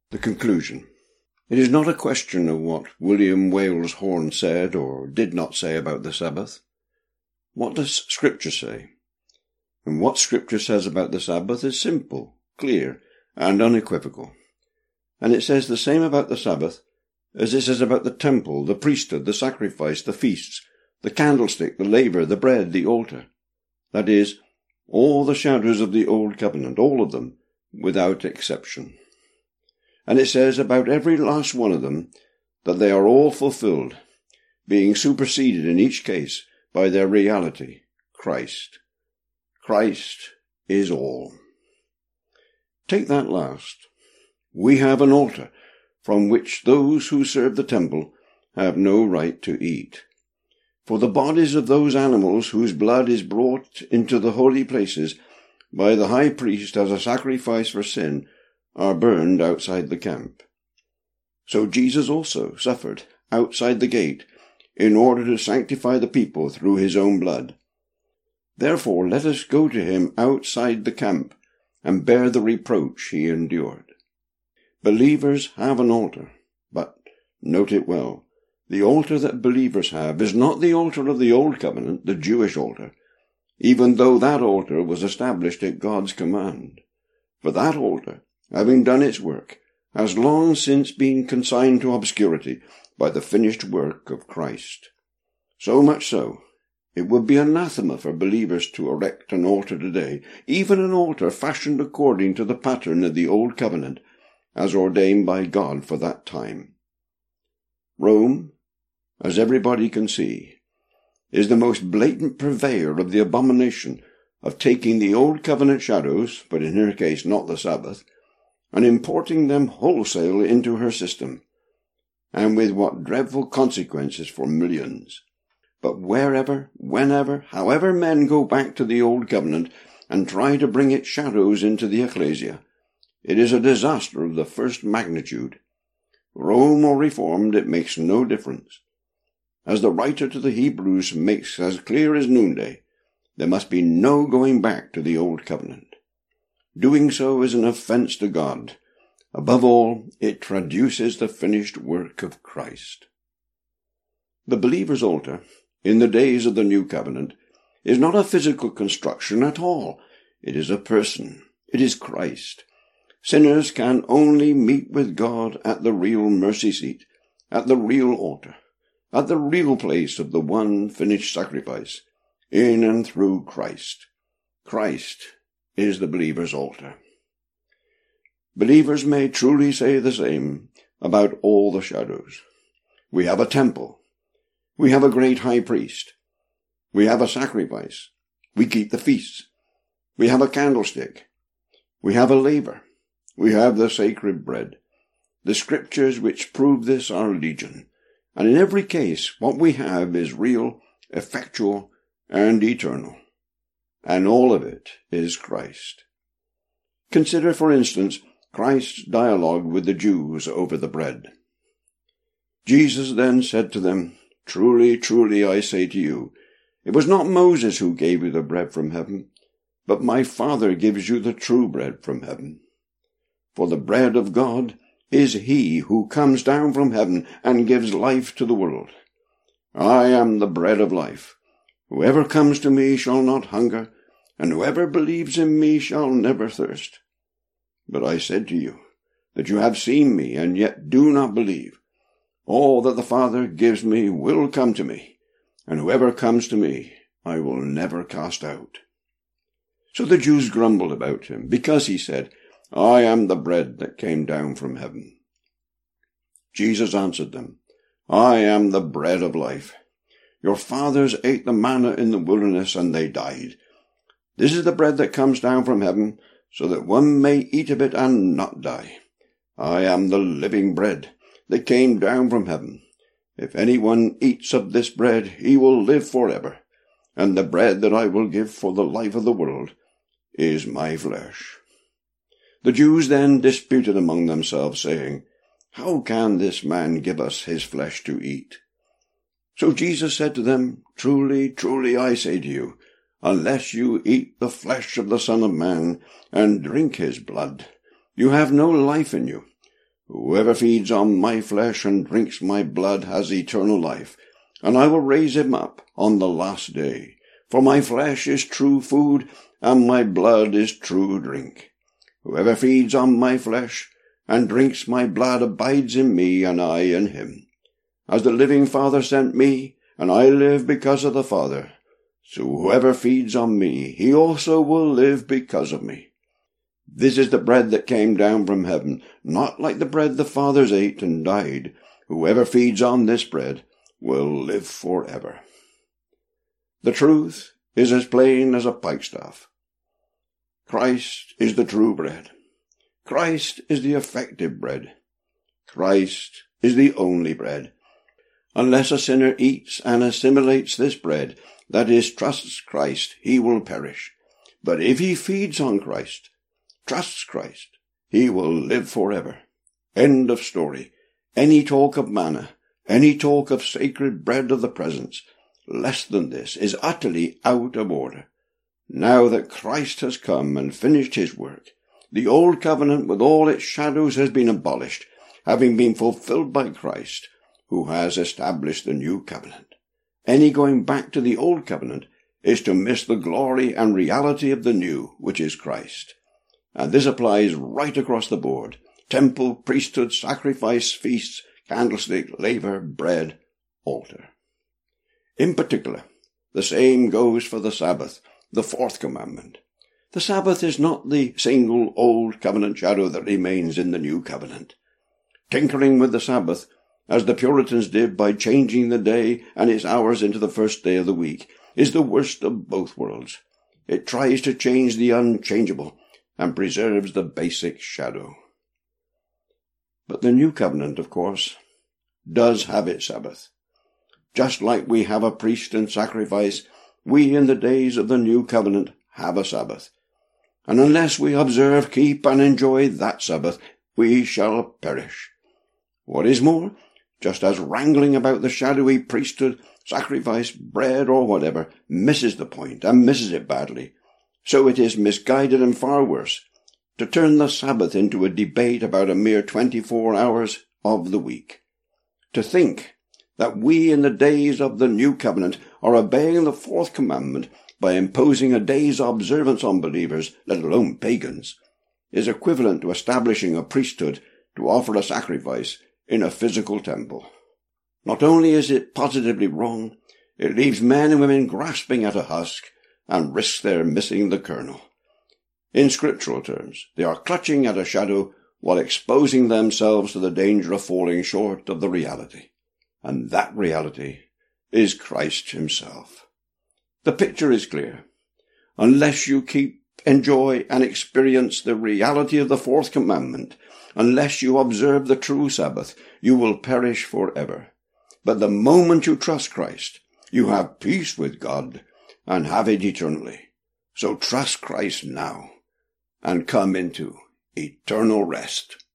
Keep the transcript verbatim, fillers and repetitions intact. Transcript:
The conclusion. It is not a question of what William Wales Horne said or did not say about the Sabbath. What does Scripture say? And what Scripture says about the Sabbath is simple, clear, and unequivocal. And it says the same about the Sabbath as it says about the temple, the priesthood, the sacrifice, the feasts, the candlestick, the laver, the bread, the altar. That is, all the shadows of the Old Covenant, all of them, without exception. And it says about every last one of them that they are all fulfilled, being superseded in each case by their reality, Christ. Christ is all. Take that last. We have an altar from which those who serve the temple have no right to eat. For the bodies of those animals whose blood is brought into the holy places by the high priest as a sacrifice for sin are burned outside the camp. So Jesus also suffered outside the gate in order to sanctify the people through his own blood. Therefore let us go to him outside the camp and bear the reproach he endured. Believers have an altar, but, note it well, the altar that believers have is not the altar of the Old Covenant, the Jewish altar, even though that altar was established at God's command. For that altar, having done its work, has long since been consigned to obscurity by the finished work of Christ. So much so, it would be anathema for believers to erect an altar today, even an altar fashioned according to the pattern of the Old Covenant, as ordained by God for that time. Rome, as everybody can see, is the most blatant purveyor of the abomination of taking the Old Covenant shadows, but in her case not the Sabbath, and importing them wholesale into her system, and with what dreadful consequences for millions. But wherever, whenever, however men go back to the Old Covenant and try to bring its shadows into the ecclesia, it is a disaster of the first magnitude. Rome or Reformed, it makes no difference. As the writer to the Hebrews makes as clear as noonday, there must be no going back to the Old Covenant. Doing so is an offense to God. Above all, it traduces the finished work of Christ. The believer's altar, in the days of the New Covenant, is not a physical construction at all. It is a person. It is Christ. Sinners can only meet with God at the real mercy seat, at the real altar, at the real place of the one finished sacrifice, in and through Christ. Christ is the believer's altar. Believers may truly say the same about all the shadows. We have a temple. We have a great high priest. We have a sacrifice. We keep the feasts. We have a candlestick. We have a laver. We have the sacred bread. The scriptures which prove this are legion, and in every case what we have is real, effectual, and eternal. And all of it is Christ. Consider, for instance, Christ's dialogue with the Jews over the bread. Jesus then said to them, Truly, truly, I say to you, it was not Moses who gave you the bread from heaven, but my Father gives you the true bread from heaven. For the bread of God is he who comes down from heaven and gives life to the world. I am the bread of life. Whoever comes to me shall not hunger, and whoever believes in me shall never thirst. But I said to you, that you have seen me, and yet do not believe. All that the Father gives me will come to me, and whoever comes to me I will never cast out. So the Jews grumbled about him, because he said, I am the bread that came down from heaven. Jesus answered them, I am the bread of life. Your fathers ate the manna in the wilderness, and they died. This is the bread that comes down from heaven, so that one may eat of it and not die. I am the living bread that came down from heaven. If anyone eats of this bread, he will live forever. And the bread that I will give for the life of the world is my flesh. The Jews then disputed among themselves, saying, How can this man give us his flesh to eat? So Jesus said to them, Truly, truly, I say to you, unless you eat the flesh of the Son of Man and drink his blood, you have no life in you. Whoever feeds on my flesh and drinks my blood has eternal life, and I will raise him up on the last day. For my flesh is true food, and my blood is true drink. Whoever feeds on my flesh and drinks my blood abides in me, and I in him. As the living Father sent me, and I live because of the Father, so whoever feeds on me, he also will live because of me. This is the bread that came down from heaven, not like the bread the fathers ate and died. Whoever feeds on this bread will live forever. The truth is as plain as a pikestaff. Christ is the true bread. Christ is the effective bread. Christ is the only bread. Unless a sinner eats and assimilates this bread, that is, trusts Christ, he will perish. But if he feeds on Christ, trusts Christ, he will live forever. End of story. Any talk of manna, any talk of sacred bread of the presence, less than this, is utterly out of order. Now that Christ has come and finished his work, the old covenant with all its shadows has been abolished, having been fulfilled by Christ, who has established the new covenant. Any going back to the old covenant is to miss the glory and reality of the new, which is Christ. And this applies right across the board. Temple, priesthood, sacrifice, feasts, candlestick, laver, bread, altar. In particular, the same goes for the Sabbath, the fourth commandment. The Sabbath is not the single old covenant shadow that remains in the new covenant. Tinkering with the Sabbath, as the Puritans did by changing the day and its hours into the first day of the week, is the worst of both worlds. It tries to change the unchangeable and preserves the basic shadow. But the new covenant, of course, does have its Sabbath. Just like we have a priest and sacrifice, we in the days of the new covenant have a Sabbath. And unless we observe, keep, and enjoy that Sabbath, we shall perish. What is more, just as wrangling about the shadowy priesthood, sacrifice, bread, or whatever misses the point, and misses it badly, so it is misguided and far worse to turn the Sabbath into a debate about a mere twenty-four hours of the week. To think that we in the days of the new covenant are obeying the fourth commandment by imposing a day's observance on believers, let alone pagans, is equivalent to establishing a priesthood to offer a sacrifice in a physical temple. Not only is it positively wrong, it leaves men and women grasping at a husk and risks their missing the kernel. In scriptural terms, they are clutching at a shadow while exposing themselves to the danger of falling short of the reality. And that reality is Christ himself. The picture is clear. Unless you keep, enjoy, and experience the reality of the fourth commandment, unless you observe the true Sabbath, you will perish forever. But the moment you trust Christ, you have peace with God and have it eternally. So trust Christ now and come into eternal rest.